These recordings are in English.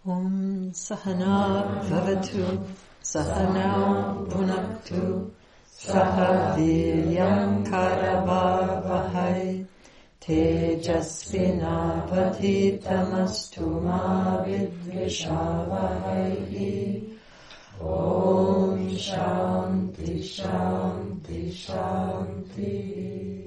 Om Sahana Bhavatu Sahana Bhunaktu Saha Viryam Karavavahai Tejasvinavadhitamastu ma vidvishavahai. Om Shanti Shanti Shanti.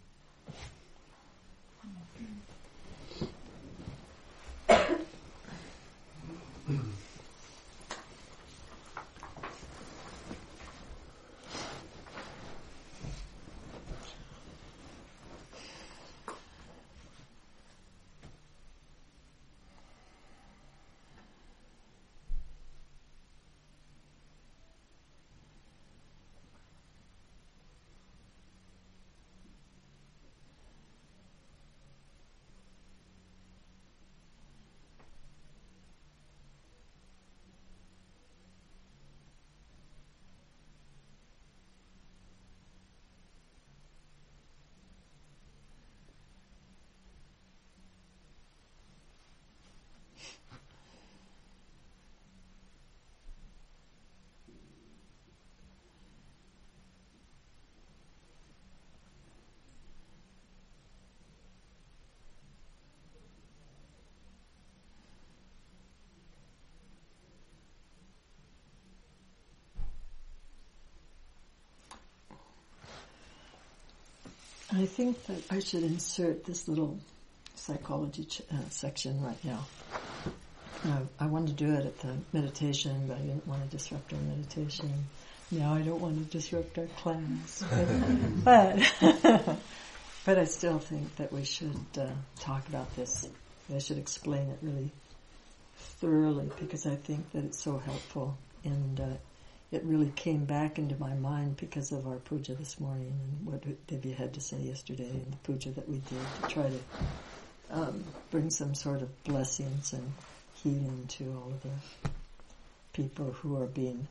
I think that I should insert this little psychology section right now. I wanted to do it at the meditation, but I didn't want to disrupt our meditation. Now I don't want to disrupt our class. But I still think that we should talk about this. I should explain it really thoroughly because I think that it's so helpful, and it really came back into my mind because of our puja this morning and what Divya had to say yesterday and the puja that we did to try to bring some sort of blessings and healing to all of the people who are being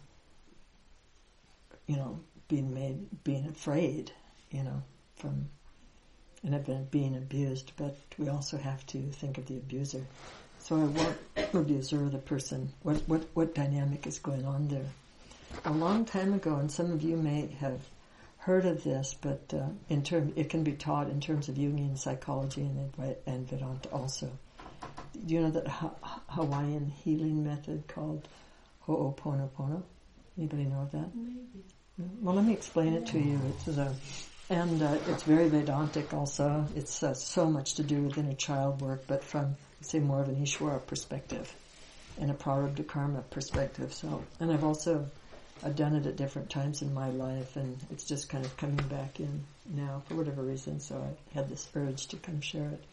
afraid, from and have been being abused. But we also have to think of the abuser. So what abuser or the person, what dynamic is going on there? A long time ago, and some of you may have heard of this, but it can be taught in terms of Jungian psychology and Vedanta also. Do you know that Hawaiian healing method called Ho'oponopono? Anybody know of that? Maybe. Well, let me explain it to you. It's very Vedantic also. It's so much to do with inner child work, but from, say, more of an Ishvara perspective and a Prarabdha Karma perspective. And I've done it at different times in my life, and it's just kind of coming back in now for whatever reason, so I had this urge to come share it.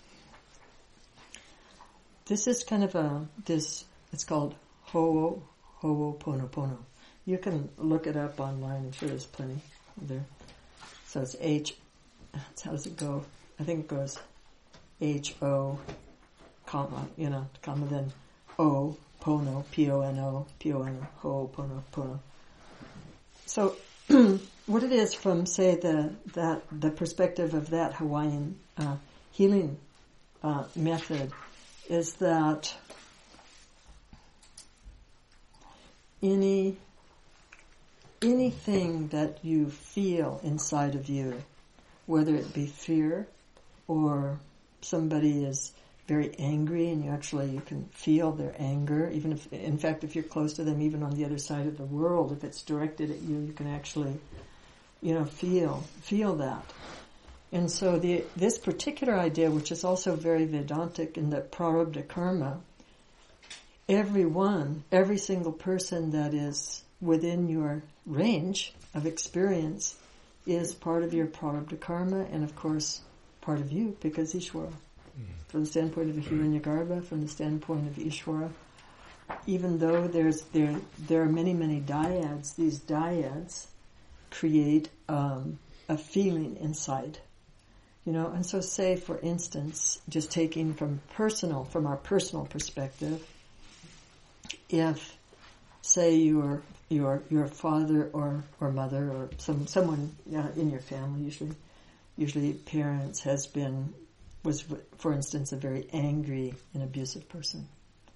This is kind of it's called Ho'oponopono. You can look it up online, I'm sure there's plenty there. So it's how does it go? I think it goes H-O, comma, then O, pono, P-O-N-O, P-O-N-O, Ho'oponopono. So, what it is from, say, the perspective of that Hawaiian healing method is that anything that you feel inside of you, whether it be fear or somebody is very angry and you can feel their anger, even if you're close to them, even on the other side of the world, if it's directed at you, you can actually, feel that. And so this particular idea, which is also very Vedantic in the Prarabdha Karma, every single person that is within your range of experience is part of your Prarabdha Karma, and of course part of you, because Ishvara. From the standpoint of Hiranyagarbha, from the standpoint of Ishvara, even though there are many, many dyads, these dyads create a feeling inside, and so say, for instance, just taking from our personal perspective, if, say, your father or mother or someone in your family, usually parents, was, for instance, a very angry and abusive person.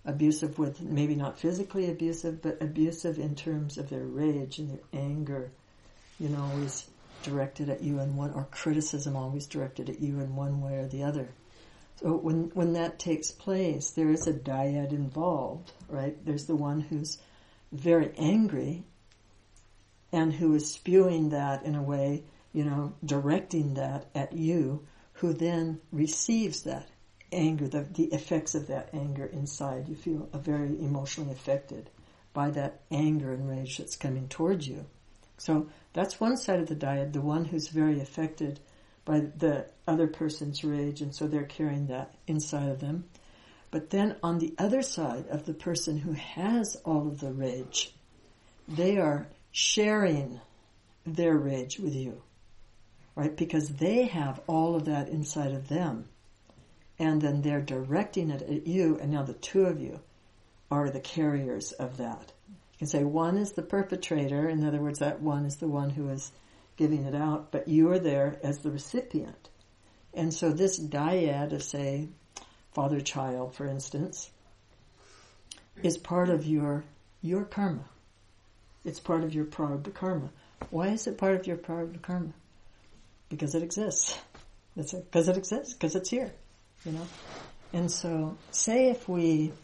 abusive with, maybe not physically abusive, but abusive in terms of their rage and their anger, always directed at you in one, or criticism always directed at you in one way or the other. So when that takes place, there is a dyad involved, right? There's the one who's very angry and who is spewing that in a way, directing that at you, who then receives that anger, the effects of that anger inside. You feel very emotionally affected by that anger and rage that's coming towards you. So that's one side of the dyad, the one who's very affected by the other person's rage, and so they're carrying that inside of them. But then on the other side of the person who has all of the rage, they are sharing their rage with you, right? Because they have all of that inside of them. And then they're directing it at you, and now the two of you are the carriers of that. You can say one is the perpetrator, in other words, that one is the one who is giving it out, but you are there as the recipient. And so this dyad of, say, father-child, for instance, is part of your karma. It's part of your prarabdha karma. Why is it part of your prarabdha karma? Because it exists. Because it exists, because it's here. And so, say if we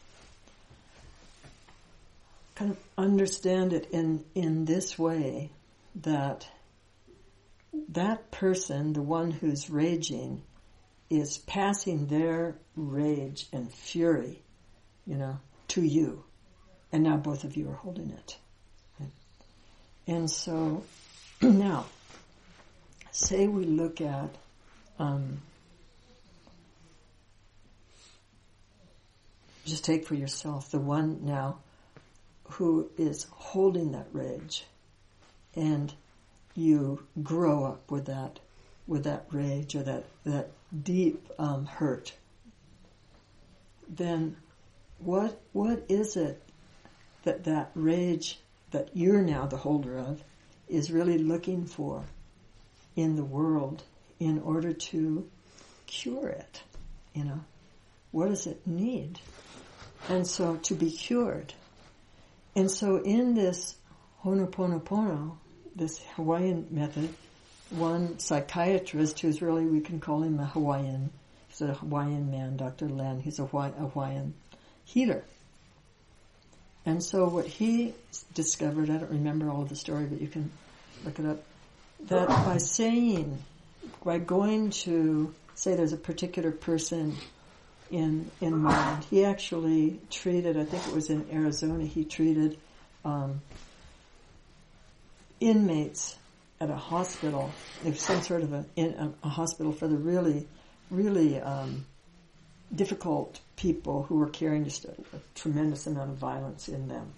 kind of understand it in this way, that person, the one who's raging, is passing their rage and fury, to you. And now both of you are holding it. Right? And so, now, say we look at, just take for yourself the one now who is holding that rage, and you grow up with that rage or that deep hurt. Then what is it that rage that you're now the holder of is really looking for in the world in order to cure it? What does it need? And so to be cured. And so in this Ho'oponopono, this Hawaiian method, one psychiatrist who's really, we can call him a Hawaiian, he's a Hawaiian man, Dr. Len, he's a Hawaiian healer. And so what he discovered, I don't remember all of the story, but you can look it up, that by going to, say there's a particular person in mind. He actually treated, I think it was in Arizona, he treated inmates at a hospital. There's some sort of a hospital for the really, really difficult people who were carrying just a tremendous amount of violence in them.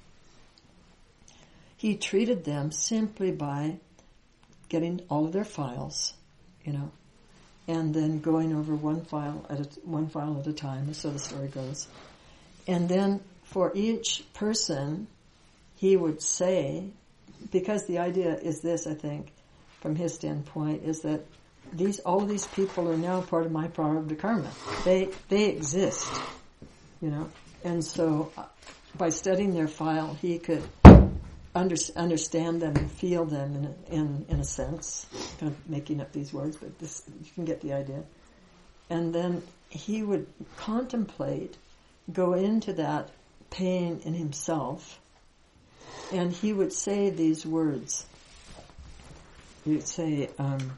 He treated them simply by getting all of their files, and then going over one file at a time, so the story goes. And then for each person, he would say, because the idea is this, I think, from his standpoint, is that all of these people are now part of my prarabdha karma. They exist, And so by studying their file, he could understand them and feel them in a sense. Kind of making up these words, but you can get the idea. And then he would contemplate, go into that pain in himself, and he would say these words. He would say,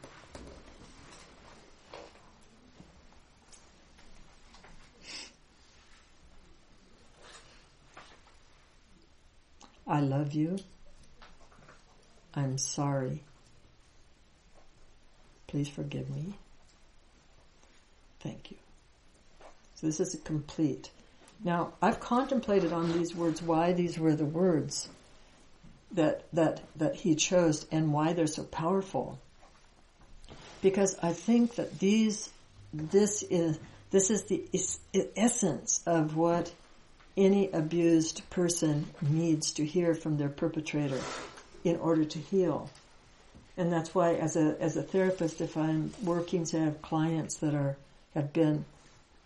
I love you. I'm sorry. Please forgive me. Thank you. So this is a complete. Now, I've contemplated on these words, why these were the words that he chose and why they're so powerful. Because I think that this is the essence of what any abused person needs to hear from their perpetrator in order to heal. And that's why as a therapist, if I'm working to have clients that have been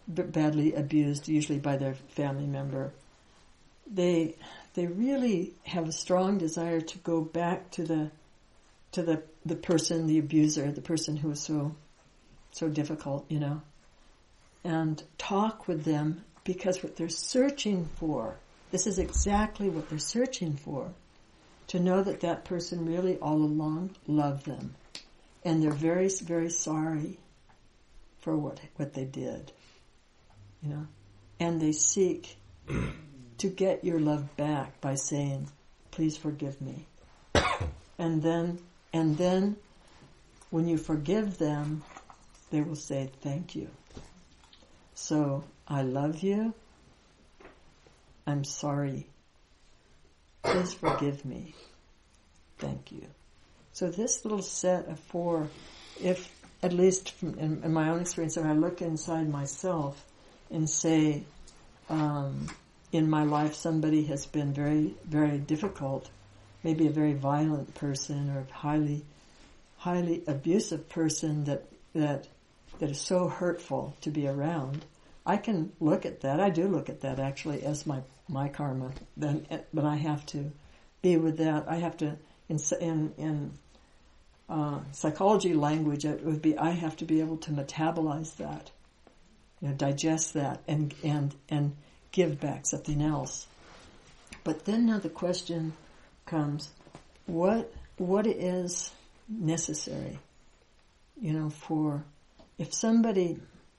badly abused, usually by their family member, they really have a strong desire to go back to the person, the abuser, the person who was so difficult, and talk with them, because what they're searching for, this is exactly what they're searching for, to know that that person really all along loved them, and they're very, very sorry for what they did, and they seek to get your love back by saying, please forgive me. And then when you forgive them, they will say, thank you. So, I love you. I'm sorry. Please forgive me. Thank you. So this little set of 4, if at least in my own experience, if I look inside myself and say, in my life somebody has been very, very difficult, maybe a very violent person or a highly, highly abusive person that is so hurtful to be around, I can look at that. I do look at that actually as my karma. But I have to be with that. I have to, in psychology language, it would be I have to be able to metabolize that, digest that, and give back something else. But then now the question comes, what is necessary, for if somebody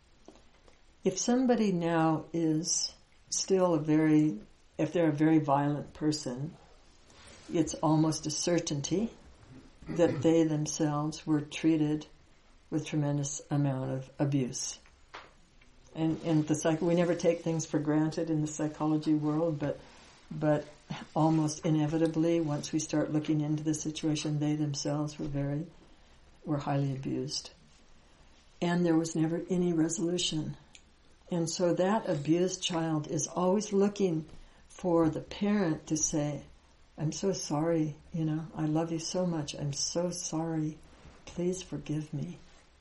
now is still if they're a very violent person, it's almost a certainty that they themselves were treated with tremendous amount of abuse. And we never take things for granted in the psychology world, but almost inevitably, once we start looking into the situation, they themselves were highly abused. And there was never any resolution. And so that abused child is always looking for the parent to say, I'm so sorry, I love you so much, I'm so sorry, please forgive me,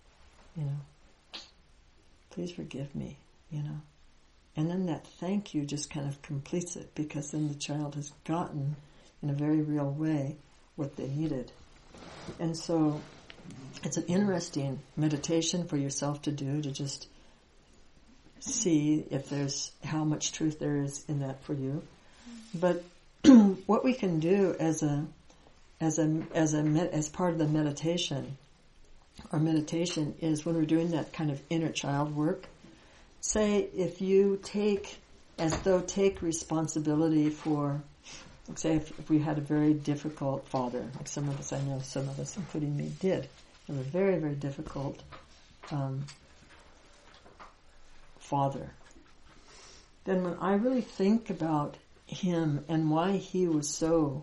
please forgive me, And then that thank you just kind of completes it, because then the child has gotten, in a very real way, what they needed. And so it's an interesting meditation for yourself to do, to just see if there's how much truth there is in that for you. But what we can do as part of the meditation, our meditation is when we're doing that kind of inner child work. Say if you take responsibility for, say if we had a very difficult father, like some of us, I know some of us, including me, did, have a very, very difficult father. Then when I really think about him and why he was so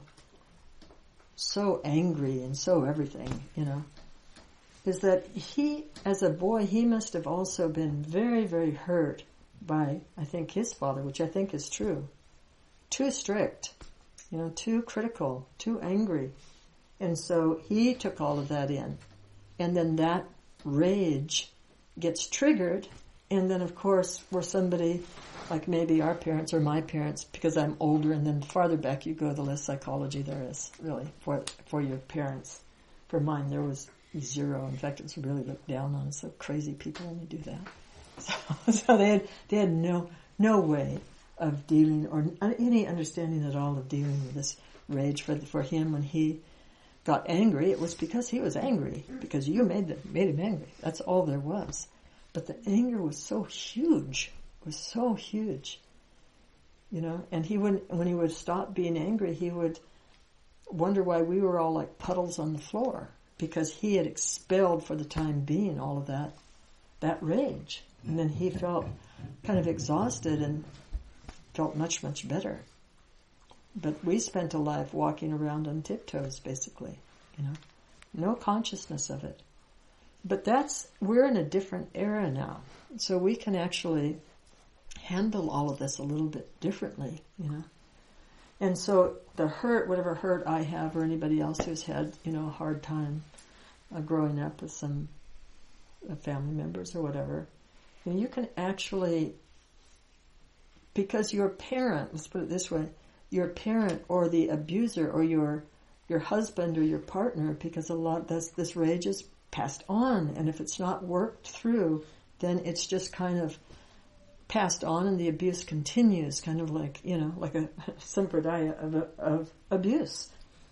angry and so everything, is that he, as a boy, he must have also been very, very hurt by, I think, his father, which I think is true. Too strict, too critical, too angry. And so he took all of that in. And then that rage gets triggered. And then, of course, for somebody like maybe our parents or my parents, because I'm older, and then the farther back you go, the less psychology there is, really, for your parents. For mine, there was zero. In fact, it was really looked down on. So crazy people only do that. So they had no way of dealing, or any understanding at all of dealing with this rage. For him, when he got angry, it was because he was angry, because you made him angry. That's all there was. But the anger was so huge. It was so huge. And when he would stop being angry, he would wonder why we were all like puddles on the floor, because he had expelled for the time being all of that rage. And then he felt kind of exhausted and felt much, much better. But we spent a life walking around on tiptoes, basically, no consciousness of it. But we're in a different era now, so we can actually handle all of this a little bit differently, And so the hurt, whatever hurt I have or anybody else who's had, a hard time growing up with some family members or whatever, You can actually, because your parent, let's put it this way, your parent or the abuser or your husband or your partner, because this rage is passed on, and if it's not worked through, then it's just kind of passed on and the abuse continues, kind of like, like a sampradaya of abuse.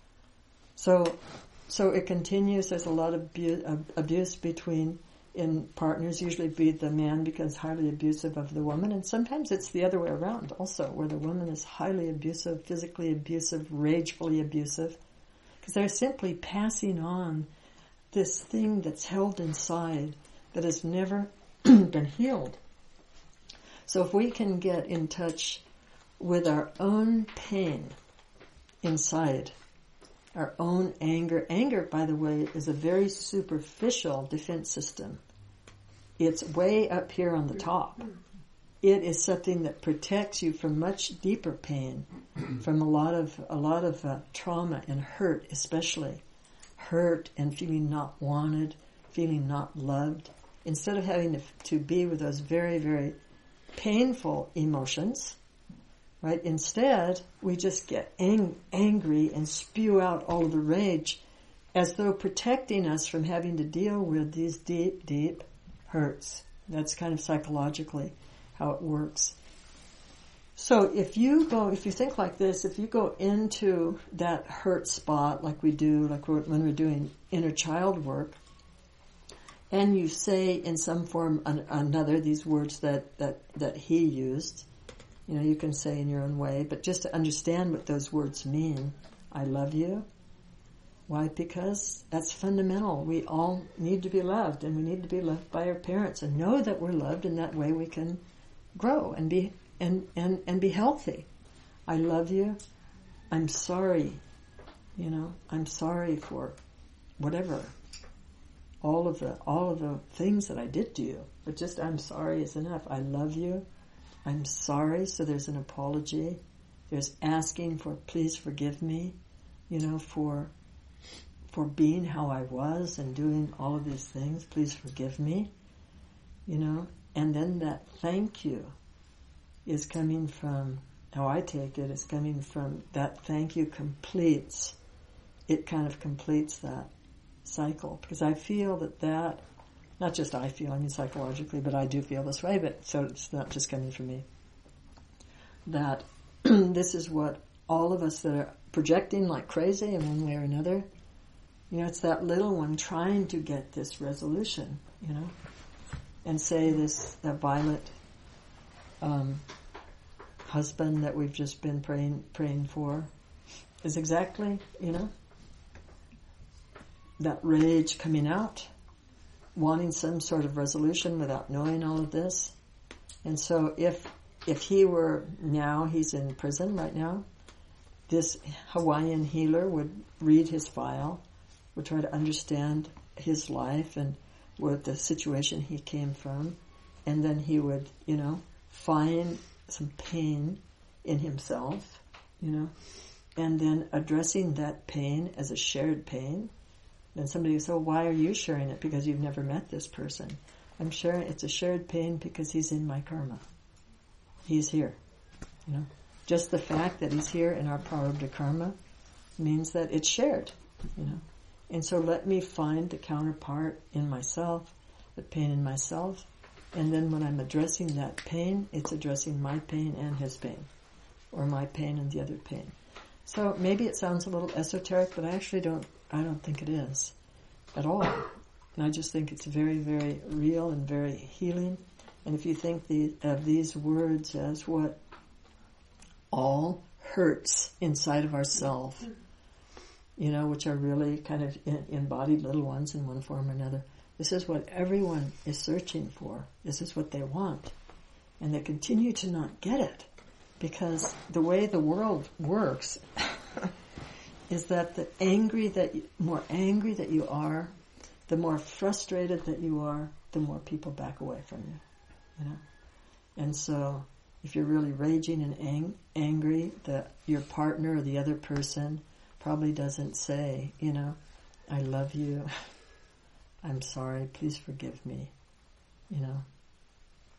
So it continues. There's a lot of abuse in partners. Usually be the man becomes highly abusive of the woman, and sometimes it's the other way around also, where the woman is highly abusive, physically abusive, ragefully abusive, because they're simply passing on this thing that's held inside that has never been healed. So if we can get in touch with our own pain inside, our own anger. Anger, by the way, is a very superficial defense system. It's way up here on the top. It is something that protects you from much deeper pain, from a lot of trauma and hurt, especially hurt and feeling not wanted, feeling not loved. Instead of having to be with those very, very painful emotions, right? Instead, we just get angry and spew out all of the rage, as though protecting us from having to deal with these deep, deep hurts. That's kind of psychologically how it works. So if you think like this, if you go into that hurt spot like we do, like when we're doing inner child work, and you say in some form another these words that he used, you can say in your own way, but just to understand what those words mean. I love you. Why? Because that's fundamental. We all need to be loved, and we need to be loved by our parents, and know that we're loved, and that way we can grow and be and be healthy. I love you. I'm sorry. I'm sorry for whatever. All of the things that I did to you. But just I'm sorry is enough. I love you. I'm sorry. So there's an apology. There's asking for please forgive me, for being how I was and doing all of these things. Please forgive me, And then that thank you is coming from, how I take it, is coming from that thank you completes. It kind of completes that cycle, because I feel that not just I feel, I mean psychologically, but I do feel this way, but so it's not just coming from me, that this is what all of us that are projecting like crazy in one way or another, it's that little one trying to get this resolution, and say that Violet husband that we've just been praying for is exactly, that rage coming out, wanting some sort of resolution without knowing all of this. And so if he were now, he's in prison right now, this Hawaiian healer would read his file, would try to understand his life and what the situation he came from, and then he would, find some pain in himself, and then addressing that pain as a shared pain. Then somebody would say, well, why are you sharing it? Because you've never met this person. I'm sharing it's a shared pain because he's in my karma. He's here. Just the fact that he's here in our prarabdha karma means that it's shared. And so let me find the counterpart in myself, the pain in myself, and then when I'm addressing that pain, it's addressing my pain and his pain, or my pain and the other pain. So maybe it sounds a little esoteric, but I actually don't think it is at all. And I just think it's very, very real and very healing. And if you think of these words as what all hurts inside of ourselves, which are really kind of embodied little ones in one form or another, this is what everyone is searching for. This is what they want. And they continue to not get it, because the way the world works is that the more angry that you are, the more frustrated that you are, the more people back away from you. And so if you're really raging and angry, your partner or the other person probably doesn't say, I love you, I'm sorry, please forgive me,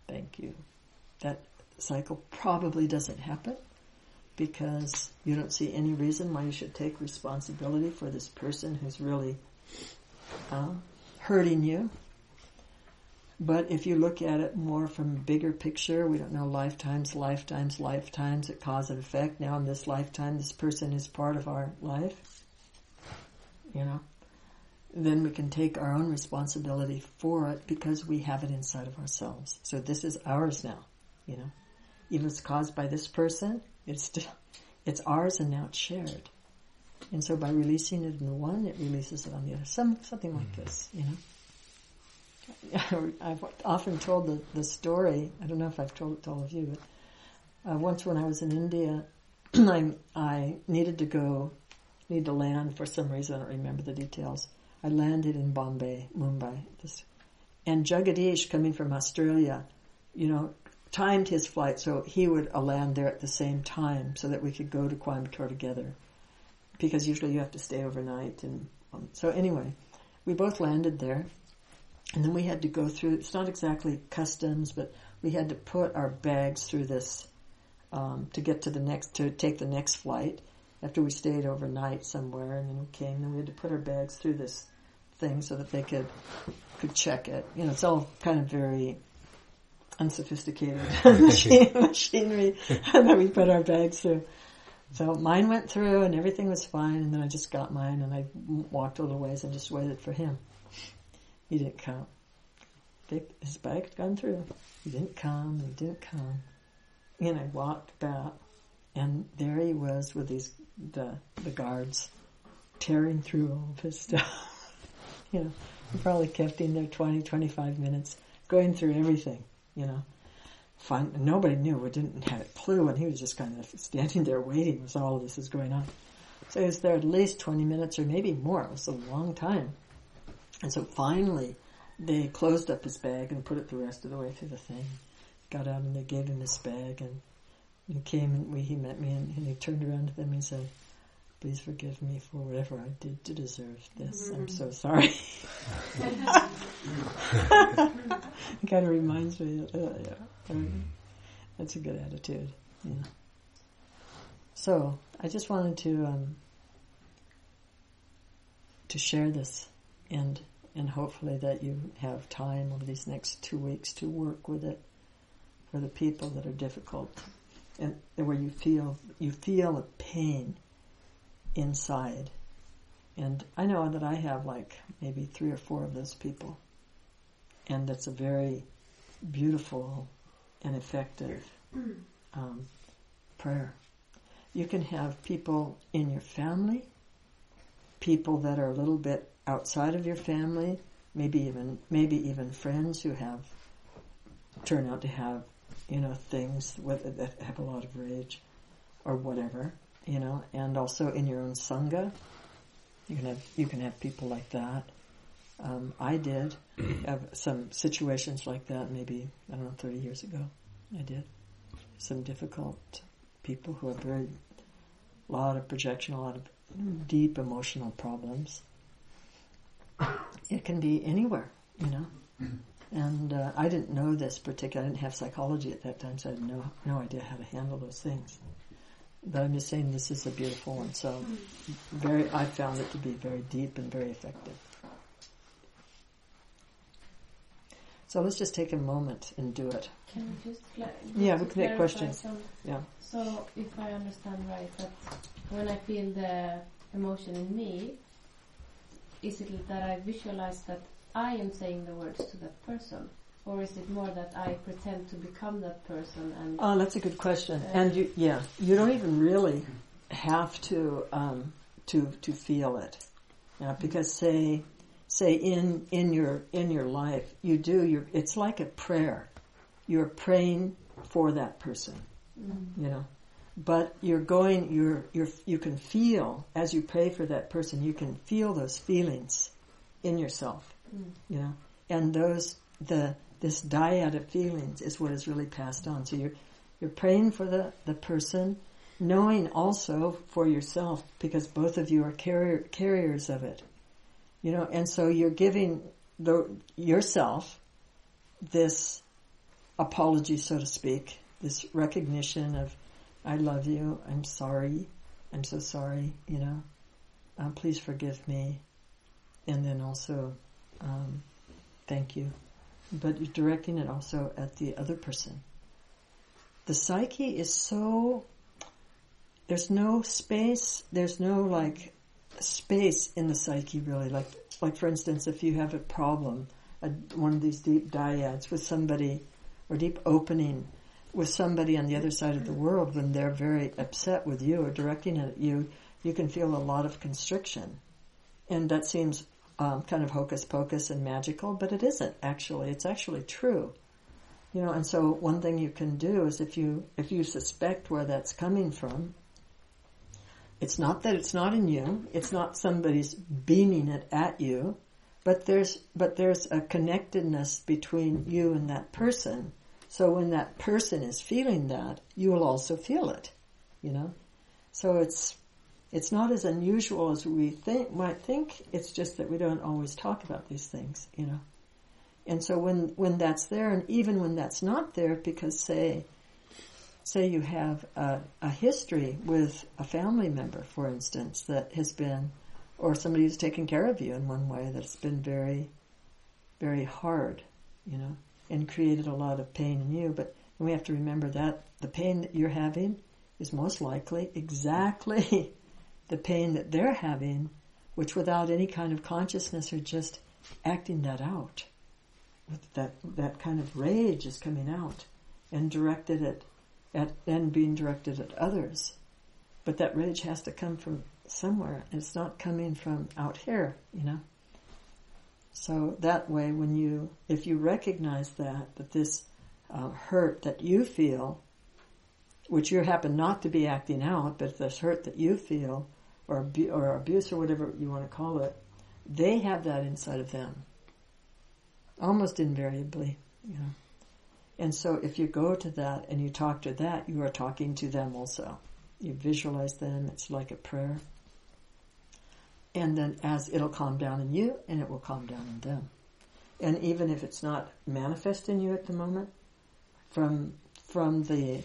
thank you. That cycle probably doesn't happen because you don't see any reason why you should take responsibility for this person who's really hurting you. But if you look at it more from a bigger picture, we don't know lifetimes, that cause and effect. Now in this lifetime, this person is part of our life, then we can take our own responsibility for it because we have it inside of ourselves. So this is ours now, Even if it's caused by this person, it's ours and now it's shared. And so by releasing it in the one, it releases it on the other. Something like this, I've often told the story, I don't know if I've told it to all of you, but once when I was in India, I needed to land for some reason, I don't remember the details. I landed in Mumbai. And Jagadish, coming from Australia, timed his flight so he would land there at the same time so that we could go to Coimbatore together. Because usually you have to stay overnight. So anyway, we both landed there. And then we had to go through, it's not exactly customs, but we had to put our bags through this to get to take the next flight after we stayed overnight somewhere. And then we came, and we had to put our bags through this thing so that they could check it. It's all kind of very unsophisticated machinery that we put our bags through. So mine went through and everything was fine, and then I just got mine and I walked a little ways and just waited for him. He didn't come. His bag had gone through. He didn't come. And I walked back, and there he was with the guards tearing through all of his stuff. We probably kept him there 20, 25 minutes, going through everything, Fine. Nobody knew. We didn't have a clue, and he was just kind of standing there waiting as all of this is going on. So he was there at least 20 minutes or maybe more. It was a long time. And so finally, they closed up his bag and put it the rest of the way through the thing. Got out and they gave him his bag, and he came and he met me, and he turned around to them and said, "Please forgive me for whatever I did to deserve this. I'm so sorry." It kind of reminds me that's a good attitude. So I just wanted to share this, and hopefully that you have time over these next 2 weeks to work with it for the people that are difficult, and where you feel a pain inside. And I know that I have maybe 3 or 4 of those people, and that's a very beautiful and effective prayer. You can have people in your family, people that are a little bit outside of your family, maybe even friends who turn out to have things that have a lot of rage or whatever, and also in your own sangha, you can have people like that. I did have some situations like that, maybe 30 years ago. I did some difficult people who have a lot of projection, a lot of deep emotional problems. It can be anywhere, And I didn't know this particular. I didn't have psychology at that time, so I had no idea how to handle those things. But I'm just saying this is a beautiful one. So I found it to be very deep and very effective. So let's just take a moment and do it. Can we just we can take questions. Yeah. So if I understand right, that when I feel the emotion in me, is it that I visualize that I am saying the words to that person, or is it more that I pretend to become that person? And oh, that's a good question. And you don't even really have to feel it, because say in your life it's like a prayer. You're praying for that person, But you can feel, as you pray for that person, you can feel those feelings in yourself, and this dyad of feelings is what is really passed on. So you're praying for the person, knowing also for yourself, because both of you are carriers of it, and so you're giving yourself this apology, so to speak, this recognition of, I love you, I'm sorry, I'm so sorry, please forgive me, and then also, thank you. But you're directing it also at the other person. The psyche is so, there's no space, there's no space in the psyche really. Like for instance, if you have a problem, one of these deep dyads with somebody, or deep opening with somebody on the other side of the world, when they're very upset with you or directing it at you, you can feel a lot of constriction. And that seems kind of hocus pocus and magical, but it isn't actually. It's actually true. And so one thing you can do is if you suspect where that's coming from, it's not that it's not in you, it's not somebody's beaming it at you, but there's a connectedness between you and that person. So when that person is feeling that, you will also feel it, So it's not as unusual as we might think. It's just that we don't always talk about these things, And so when that's there, and even when that's not there, because say you have a history with a family member, for instance, that has been, or somebody who's taken care of you in one way that's been very, very hard, and created a lot of pain in you. But we have to remember that the pain that you're having is most likely exactly the pain that they're having, which without any kind of consciousness are just acting that out. With that kind of rage is coming out and directed and being directed at others. But that rage has to come from somewhere. It's not coming from out here, So that way, if you recognize that this hurt that you feel, which you happen not to be acting out, but this hurt that you feel, or abuse or whatever you want to call it, they have that inside of them. Almost invariably, And so if you go to that and you talk to that, you are talking to them also. You visualize them, it's like a prayer. And then as it'll calm down in you, and it will calm down in them. And even if it's not manifest in you at the moment, from the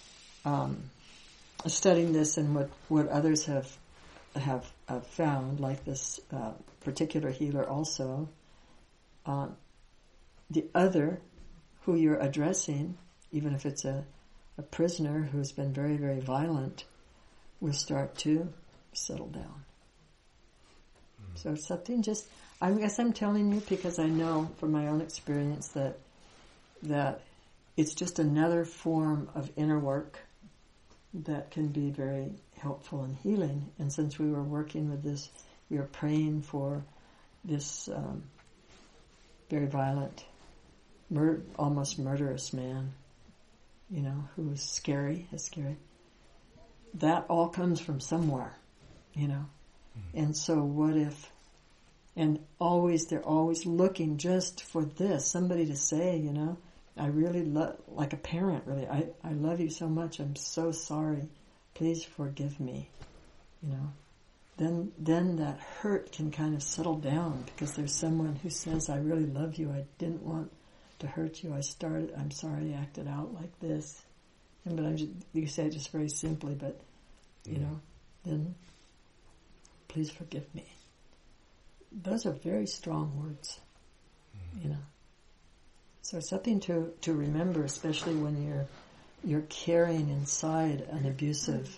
studying this and what others have found, like this particular healer also, the other who you're addressing, even if it's a prisoner who's been very, very violent, will start to settle down. So it's something I guess I'm telling you because I know from my own experience that it's just another form of inner work that can be very helpful and healing. And since we were working with this, we were praying for this very violent, almost murderous man, who was scary. That all comes from somewhere, And so what if, and they're always looking just for this, somebody to say, I really love, like a parent really, I love you so much, I'm so sorry, please forgive me, Then that hurt can kind of settle down because there's someone who says, I really love you, I didn't want to hurt you, I'm sorry I acted out like this. But you say it just very simply, but, then please forgive me. Those are very strong words, So it's something to remember, especially when you're carrying inside an abusive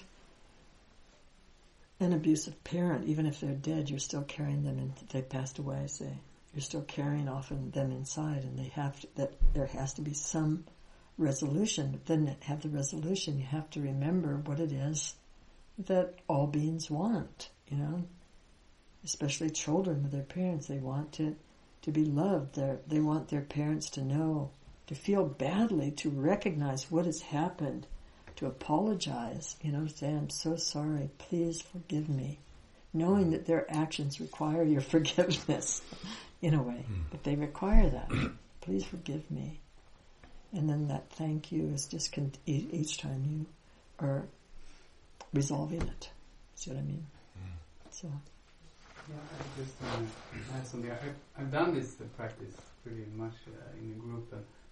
parent. Even if they're dead, you're still carrying them, and they passed away, say. You're still carrying often them inside, and there has to be some resolution. But then to have the resolution, you have to remember what it is that all beings want, especially children with their parents. They want to be loved. They want their parents to know, to feel badly, to recognize what has happened, to apologize, say, I'm so sorry, please forgive me, knowing that their actions require your forgiveness, in a way, but they require that. Please forgive me. And then that thank you is just each time you are resolving it. See what I mean? So. Yeah, I just add something. I've done this practice pretty much in a group, and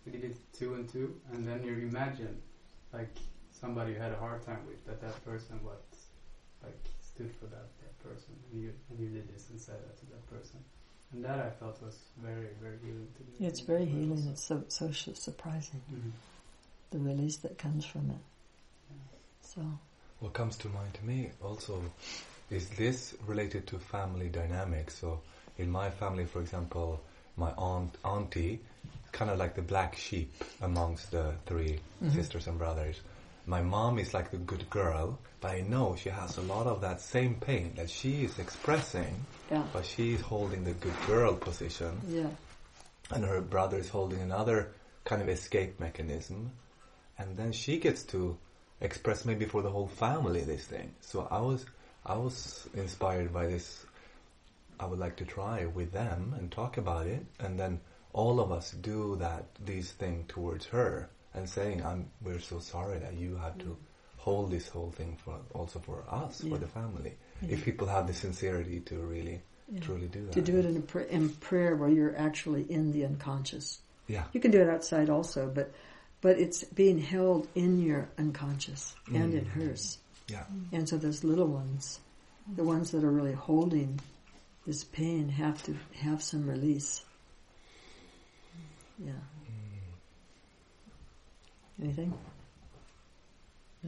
we did it 2 and 2, and then you imagine like somebody you had a hard time with, that person what like stood for that person, and you did this and said that to that person, and that I felt was very, very healing to me. It's very healing. It's so surprising, the release that comes from it. So what comes to mind to me also is this related to family dynamics. So in my family, for example, my auntie, kind of like the black sheep amongst the 3 sisters and brothers. My mom is like the good girl, but I know she has a lot of that same pain that she is expressing, but she is holding the good girl position. Yeah. And her brother is holding another kind of escape mechanism. And then she gets to express maybe for the whole family this thing. So I was inspired by this. I would like to try with them and talk about it, and then all of us do these things towards her, and saying, we're so sorry that you had to hold this whole thing for us, for the family. If people have the sincerity to really, truly do that. To do it in prayer where you're actually in the unconscious. Yeah. You can do it outside also, but it's being held in your unconscious and in hers. Yeah. And so those little ones, the ones that are really holding this pain, have to have some release. Yeah. Anything? Yeah.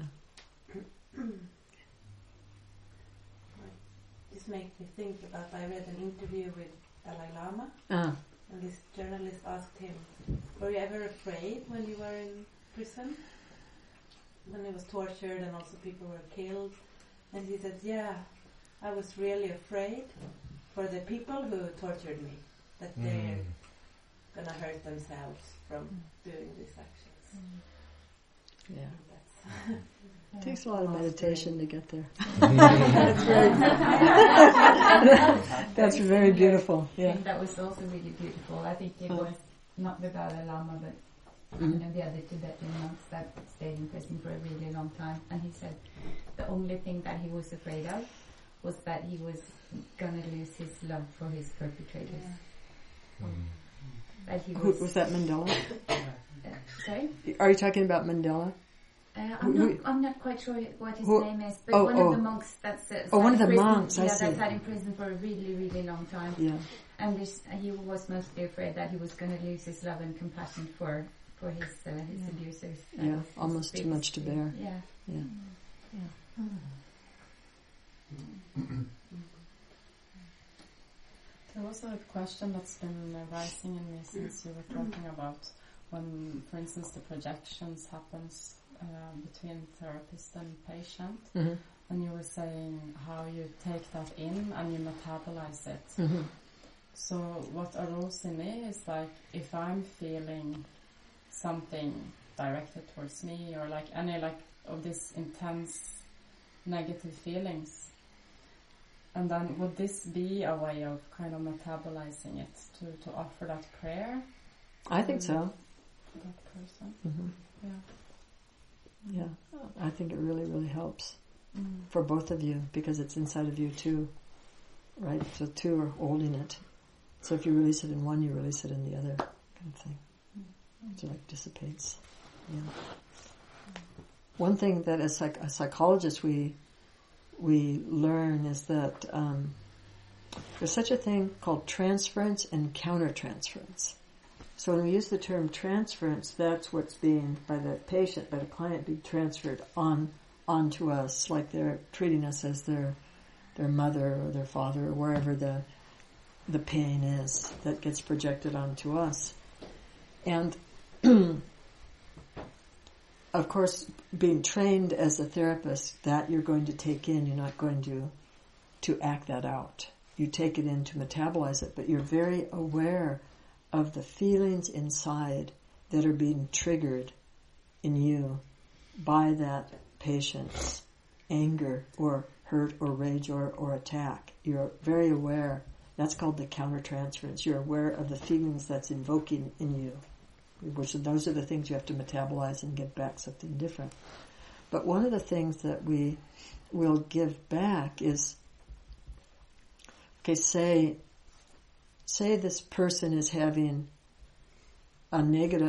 This makes me think about, I read an interview with Dalai Lama, and this journalist asked him, were you ever afraid when you were in prison? When he was tortured and also people were killed? And he said, yeah, I was really afraid for the people who tortured me, that they're gonna hurt themselves from doing these actions. Yeah. It takes a lot of meditation to get there. That's very beautiful. Yeah. I think that was also really beautiful. I think it was not the Dalai Lama, but the other Tibetan monks that stayed in prison for a really long time. And he said the only thing that he was afraid of was that he was going to lose his love for his perpetrators. That he was that Mandela? Sorry? Are you talking about Mandela? I'm not quite sure what his name is, but one of the monks that's one of the monks. Yeah, that sat in prison for a really, really long time. Yeah, and he was mostly afraid that he was going to lose his love and compassion for his abusers. Yeah, almost too much to bear. Yeah. There was a question that's been rising in me since you were talking about when, for instance, the projections happens between therapist and patient, and you were saying how you take that in and you metabolize it. So what arose in me is like, if I'm feeling something directed towards me, or like any like of this intense negative feelings, and then would this be a way of kind of metabolizing it to offer that prayer? I think so. To that person. Yeah, I think it really, really helps for both of you, because it's inside of you too, right? So two are holding it. So if you release it in one, you release it in the other, kind of thing. So it like dissipates. Yeah. One thing that as a psychologist we learn is that there's such a thing called transference and countertransference. So when we use the term transference, that's what's being, by the patient, by the client, being transferred onto us, like they're treating us as their mother or their father, or wherever the pain is that gets projected onto us. And of course, being trained as a therapist, that you're going to take in, you're not going to act that out. You take it in to metabolize it, but you're very aware of the feelings inside that are being triggered in you by that patient's anger or hurt or rage or attack. You're very aware. That's called the countertransference. You're aware of the feelings that's invoking in you, which those are the things you have to metabolize and get back something different. But one of the things that we will give back is, okay, say this person is having a negative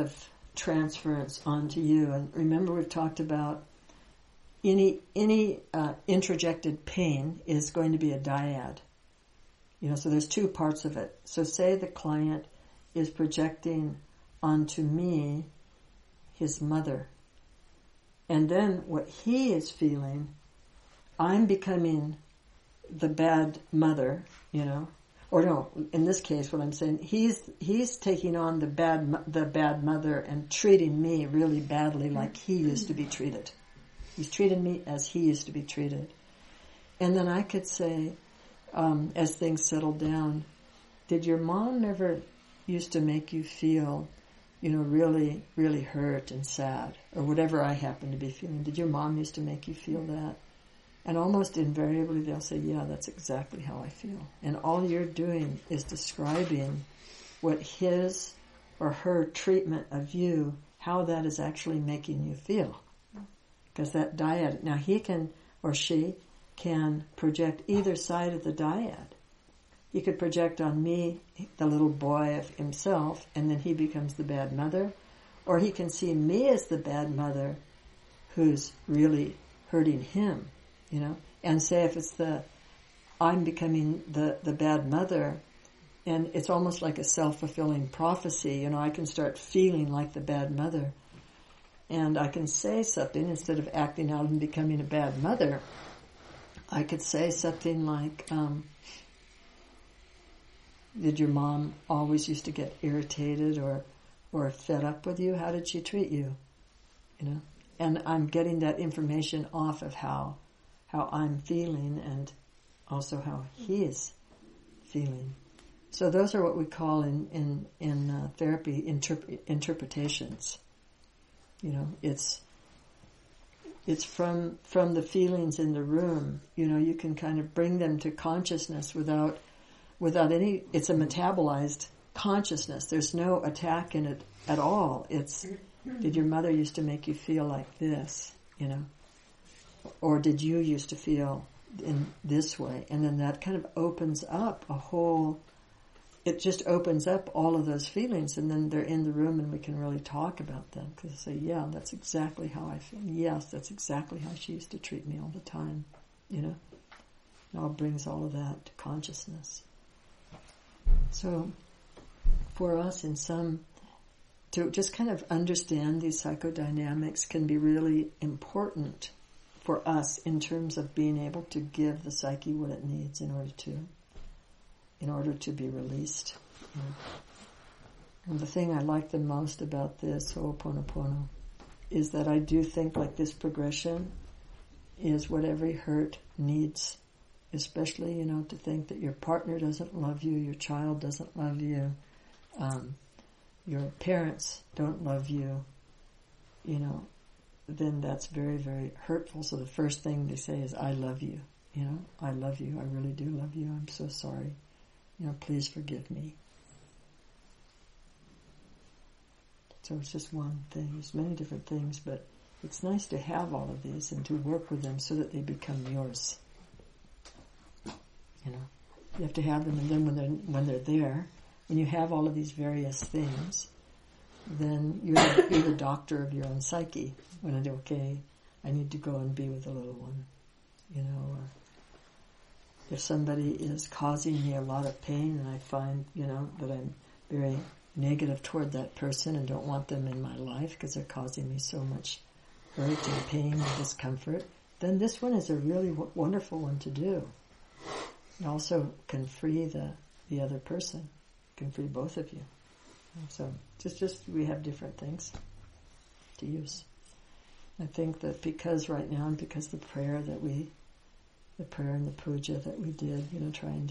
transference onto you. And remember, we've talked about any introjected pain is going to be a dyad. So there's two parts of it. So say the client is projecting onto me his mother. And then what he is feeling, I'm becoming the bad mother, or no, in this case what I'm saying, he's taking on the bad mother and treating me really badly like he used to be treated. He's treating me as he used to be treated. And then I could say, as things settle down, did your mom never used to make you feel, really, really hurt and sad, or whatever I happen to be feeling? Did your mom used to make you feel that? And almost invariably they'll say, yeah, that's exactly how I feel. And all you're doing is describing what his or her treatment of you, how that is actually making you feel. Because that dyad, now he can, or she can project either side of the dyad. He could project on me, the little boy of himself, and then he becomes the bad mother. Or he can see me as the bad mother who's really hurting him, and say if it's I'm becoming the bad mother, and it's almost like a self-fulfilling prophecy, I can start feeling like the bad mother. And I can say something, instead of acting out and becoming a bad mother, I could say something like, did your mom always used to get irritated or fed up with you? How did she treat you? And I'm getting that information off of how I'm feeling and also how he is feeling. So those are what we call in therapy interpretations. It's from the feelings in the room. You can kind of bring them to consciousness without any. It's a metabolized consciousness. There's no attack in it at all. It's, did your mother used to make you feel like this, or did you used to feel in this way? And then that kind of opens up it just opens up all of those feelings, and then they're in the room and we can really talk about them. Because I say, yeah, that's exactly how I feel. Yes, that's exactly how she used to treat me all the time, It all brings all of that to consciousness. So for us to just kind of understand these psychodynamics can be really important for us in terms of being able to give the psyche what it needs in order to be released. And the thing I like the most about this Ho'oponopono is that I do think like this progression is what every hurt needs, especially, to think that your partner doesn't love you, your child doesn't love you, your parents don't love you, then that's very, very hurtful. So the first thing they say is, I love you, I love you, I really do love you, I'm so sorry, please forgive me. So it's just one thing. There's many different things, but it's nice to have all of these and to work with them so that they become yours. You have to have them, and then when they're there, when you have all of these various things, then you're the doctor of your own psyche. When I do, okay, I need to go and be with the little one, or if somebody is causing me a lot of pain and I find, that I'm very negative toward that person and don't want them in my life because they're causing me so much hurt and pain and discomfort, then this one is a really wonderful one to do. It also can free the other person, can free both of you. So just we have different things to use. I think that because right now, and because the prayer and the puja that we did, trying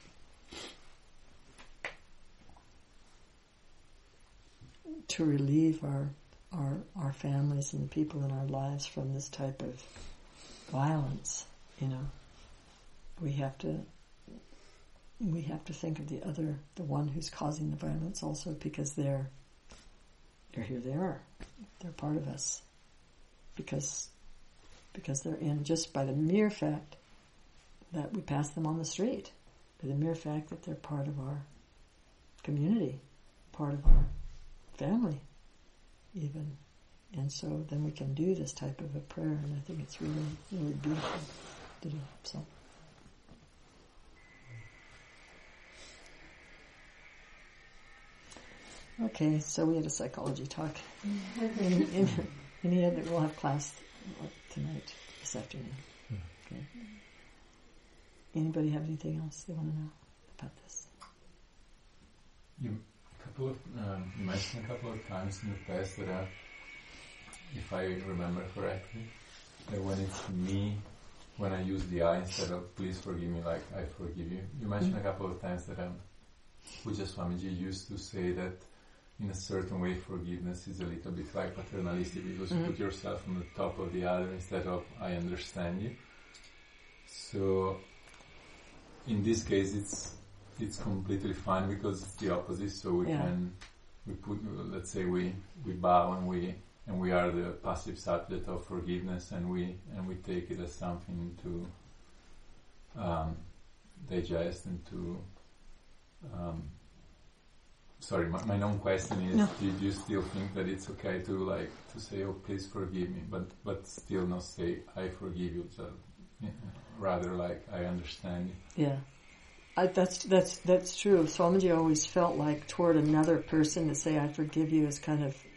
to relieve our families and the people in our lives from this type of violence, we have to think of the one who's causing the violence also, because they're here, they're part of us, because they're in, just by the mere fact that we pass them on the street, by the mere fact that they're part of our community, part of our family, even. And so then we can do this type of a prayer, and I think it's really, really beautiful to do. So. Okay, so we had a psychology talk. Any other? We'll have class tonight, this afternoon. Okay. Anybody have anything else they want to know about this? You mentioned a couple of times in the past that, if I remember correctly, that when it's me, when I use the I instead of please forgive me, like I forgive you. You mentioned a couple of times that Pujya Swamiji used to say that in a certain way forgiveness is a little bit like paternalistic, because you put yourself on the top of the other instead of I understand you. So in this case it's completely fine because it's the opposite, so we bow and we are the passive subject of forgiveness, and we take it as something to digest and to sorry, my own question is, do you still think that it's okay to say, oh, please forgive me, but still not say, I forgive you, so, rather like, I understand you? Yeah. That's true. Swamiji always felt like toward another person to say, I forgive you is kind of,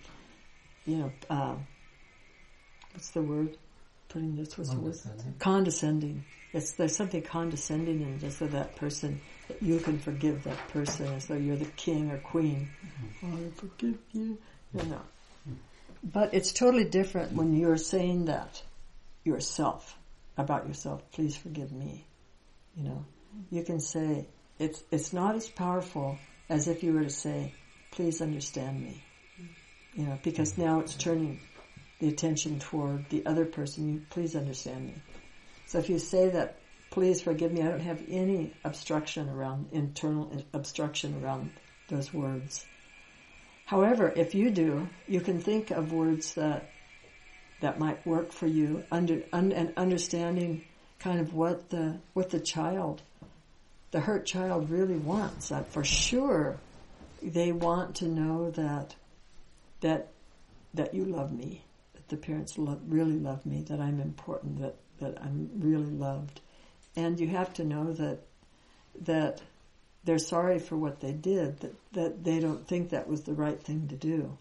what's the word? Putting this, what's the word? Condescending. There's something condescending in just that person, that you can forgive that person as though you're the king or queen. Oh, I forgive you. No. But it's totally different when you're saying that yourself, about yourself, please forgive me. You can say, it's not as powerful as if you were to say, please understand me. Because now it's turning the attention toward the other person. Please understand me. So if you say that, please forgive me, I don't have any internal obstruction around those words. However, if you do, you can think of words that might work for you, and understanding kind of what the child, the hurt child, really wants. That for sure, they want to know that you love me, that the parents really love me, that I'm important, that I'm really loved. And you have to know that they're sorry for what they did, that they don't think that was the right thing to do,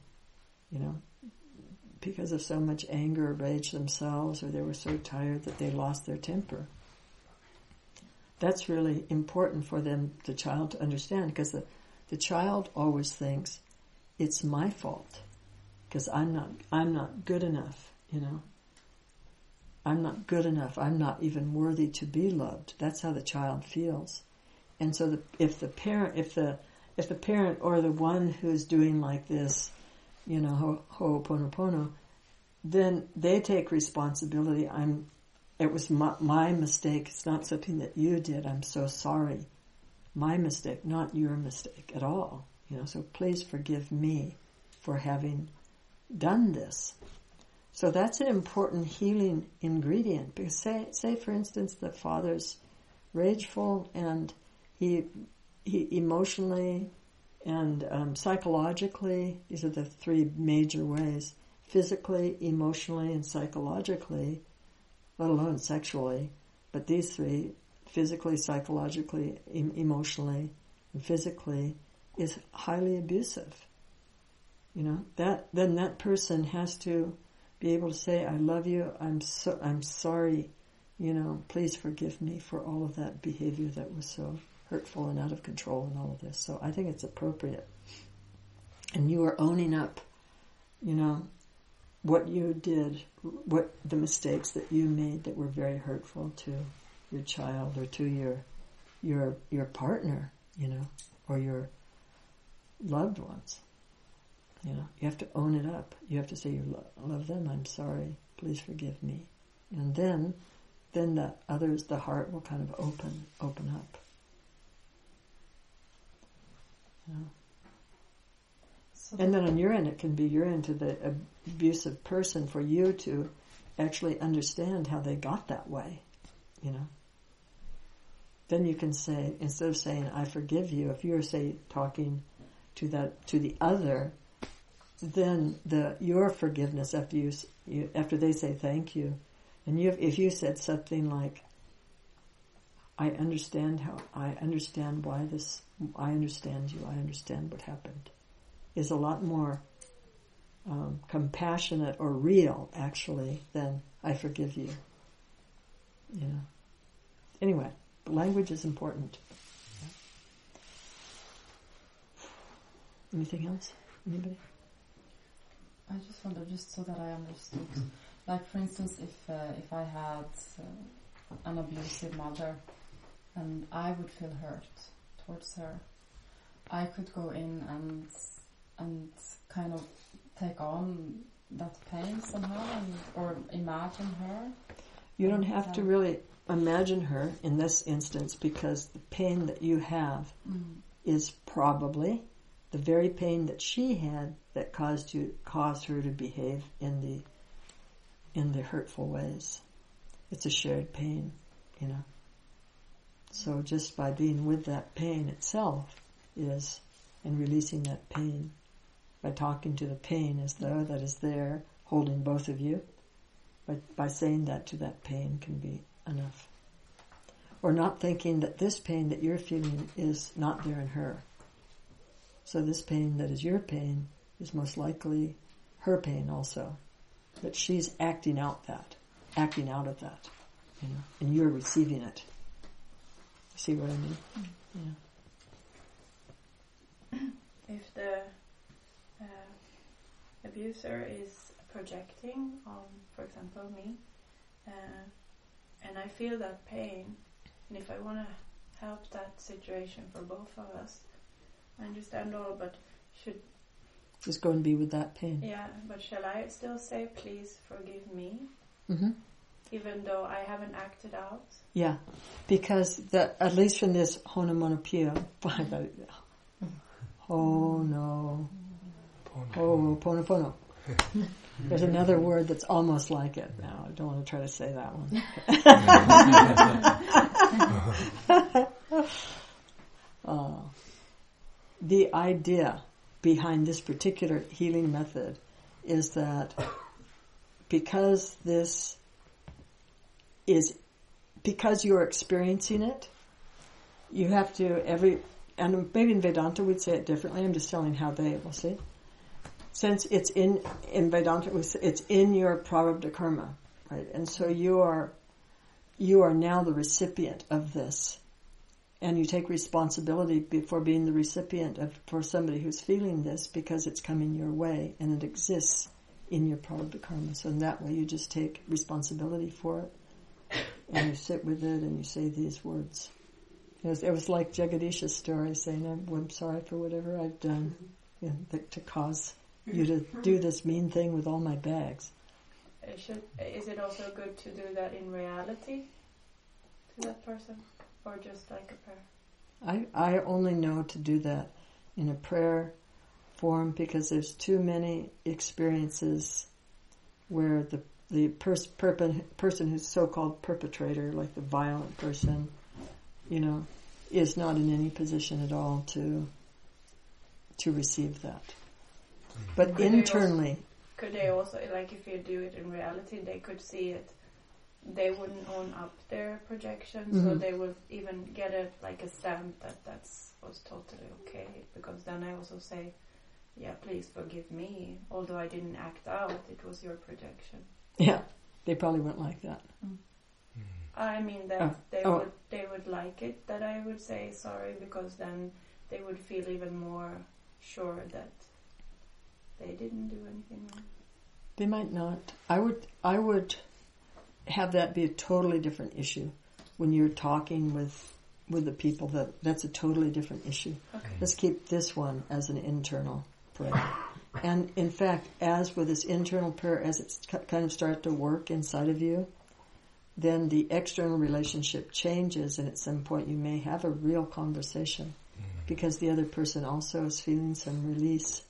because of so much anger or rage themselves, or they were so tired that they lost their temper. That's really important for the child to understand, because the child always thinks it's my fault because I'm not good enough, I'm not good enough. I'm not even worthy to be loved. That's how the child feels. And so if the parent or the one who's doing like this, ho'oponopono, then they take responsibility. It was my mistake. It's not something that you did. I'm so sorry. My mistake, not your mistake at all. So please forgive me for having done this. So that's an important healing ingredient, because say for instance the father's rageful and he emotionally and psychologically, these are the three major ways, physically, emotionally, and psychologically, let alone sexually, but these three, physically, psychologically, emotionally, and physically, is highly abusive. Then that person has to be able to say, I love you, I'm sorry, please forgive me for all of that behavior that was so hurtful and out of control and all of this. So I think it's appropriate. And you are owning up, what you did, what the mistakes that you made that were very hurtful to your child or to your partner, or your loved ones. You have to own it up. You have to say you love them. I'm sorry. Please forgive me. And then the others, the heart will kind of open up. And then on your end, it can be your end to the abusive person for you to actually understand how they got that way. Then you can say, instead of saying I forgive you, if you're talking to the other, then your forgiveness after they say thank you, and if you said something like, I understand why this, I understand you, I understand what happened, is a lot more compassionate or real, actually, than I forgive you. You know. Anyway, language is important. Anything else? Anybody? I just wonder, just so that I understood. Like, for instance, if I had an abusive mother, and I would feel hurt towards her, I could go in and kind of take on that pain somehow, or imagine her. You don't have to really imagine her in this instance, because the pain that you have is probably the very pain that she had that caused her to behave in the hurtful ways. It's a shared pain, you know. So just by being with that pain itself and releasing that pain, by talking to the pain as though that is there, holding both of you, by saying that to that pain can be enough. Or not thinking that this pain that you're feeling is not there in her. So this pain that is your pain is most likely her pain also. That she's acting out of that, you know, and you're receiving it. See what I mean? Yeah. If the abuser is projecting on, for example, me, and I feel that pain, and if I want to help that situation for both of us, I understand all, but should... Just go and be with that pain. Yeah, but shall I still say, please forgive me? Mm-hmm. Even though I haven't acted out? Yeah, because at least from this Honomonopoeia, oh no, oh Ponopono. There's another word that's almost like it. Now I don't want to try to say that one. The idea behind this particular healing method is that because you're experiencing it, you have to and maybe in Vedanta we'd say it differently. I'm just telling how they will see. Since it's in Vedanta, it's in your prarabdha karma, right? And so you are now the recipient of this, and you take responsibility for being the recipient for somebody who's feeling this, because it's coming your way and it exists in your prarabdha karma. So in that way, you just take responsibility for it, and you sit with it, and you say these words. It was like Jagadish's story, saying, "I'm sorry for whatever I've done, to cause you to do this mean thing with all my bags." Is it also good to do that in reality to that person, or just like a prayer? I only know to do that in a prayer form, because there's too many experiences where the person who's so-called perpetrator, like the violent person, is not in any position at all to receive that. But could internally... Could they also, like if you do it in reality, they could see it, they wouldn't own up their projection, so they would even get a stamp that was totally okay, because then I also say, yeah, please forgive me, although I didn't act out, it was your projection. Yeah, they probably wouldn't like that. I mean that they would like it that I would say sorry, because then they would feel even more sure that they didn't do anything wrong. They might not. I would have that be a totally different issue when you're talking with the people. That's a totally different issue. Okay. Let's keep this one as an internal prayer. And in fact, as with this internal prayer, as it's kind of started to work inside of you, then the external relationship changes, and at some point you may have a real conversation, because the other person also is feeling some release,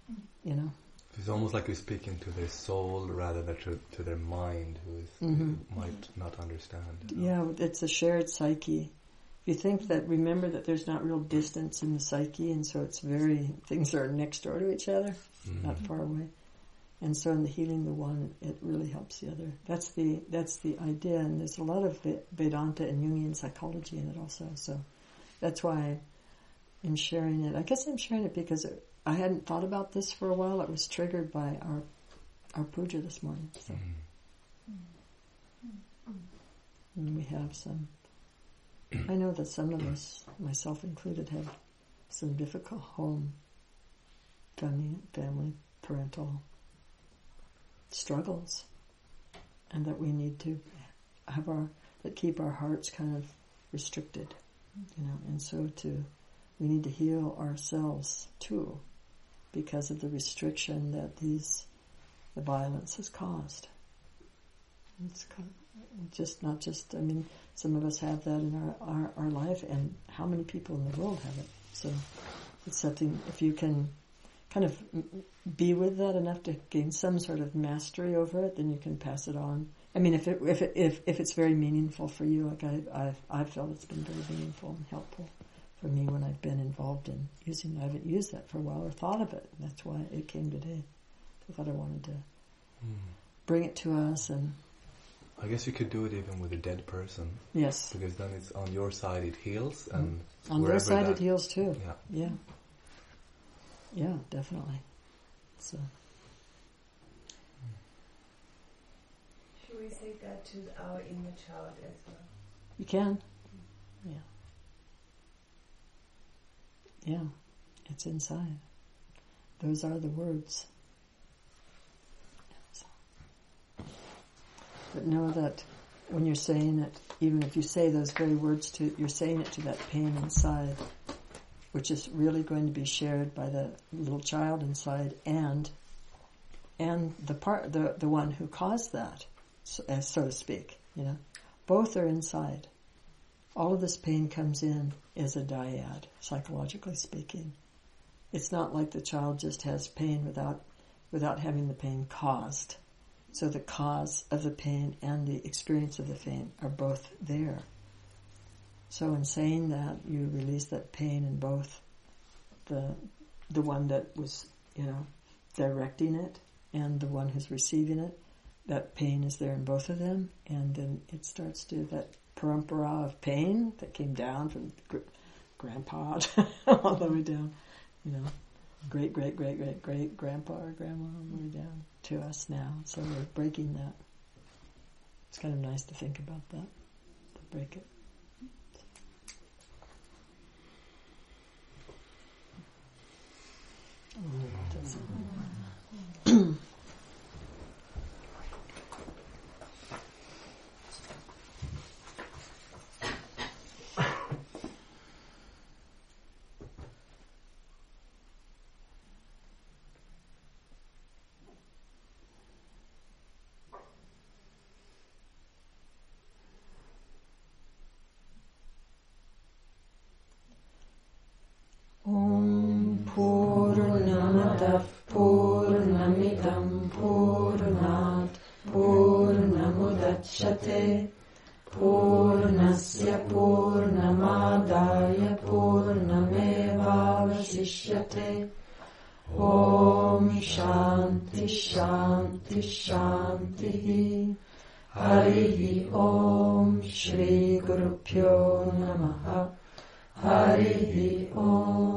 It's almost like you're speaking to their soul rather than to their mind, who might not understand. Yeah, it's a shared psyche you think that, remember that there's not real distance in the psyche, and so things are next door to each other, not far away. And so in the healing the one, it really helps the other. That's the idea, and there's a lot of Vedanta and Jungian psychology in it also. So that's why I'm sharing it. I guess I'm sharing it because I hadn't thought about this for a while. It was triggered by our puja this morning. So. And we have some. I know that some of us, myself included, have some difficult home, family, parental struggles, and that we need to have that keep our hearts kind of restricted, and so we need to heal ourselves too, because of the restriction that the violence has caused. It's not just, some of us have that in our life, and how many people in the world have it? So it's something, if you can kind of be with that enough to gain some sort of mastery over it, then you can pass it on. If it's very meaningful for you, like I've felt it's been very meaningful and helpful for me when I've been involved in using it. I haven't used that for a while or thought of it. That's why it came today. I thought I wanted to bring it to us. And I guess you could do it even with a dead person. Yes. Because then it's on your side it heals, and on their side it heals too. Yeah. Yeah, definitely. So. Should we say that to our inner child as well? You can. Yeah. Yeah, it's inside. Those are the words. But know that when you're saying it, even if you say those very words you're saying it to that pain inside, which is really going to be shared by the little child inside and the one who caused that, so to speak. Both are inside. All of this pain comes in as a dyad, psychologically speaking. It's not like the child just has pain without having the pain caused. So the cause of the pain and the experience of the pain are both there. So in saying that, you release that pain in both the one that was, directing it and the one who's receiving it. That pain is there in both of them, and then it starts to, that parampara of pain that came down from grandpa all the way down, great grandpa or grandma all the way down to us now. So we're breaking that. It's kind of nice to think about that, to break it. Purnamadav Purnamidam Purnat Purnamudachyate Purnasya Purnamadaya Purnamevavasishyate. Om Shanti Shanti Shanti. Harihi Om Shri Guru Pyo Namaha. Harihi Om.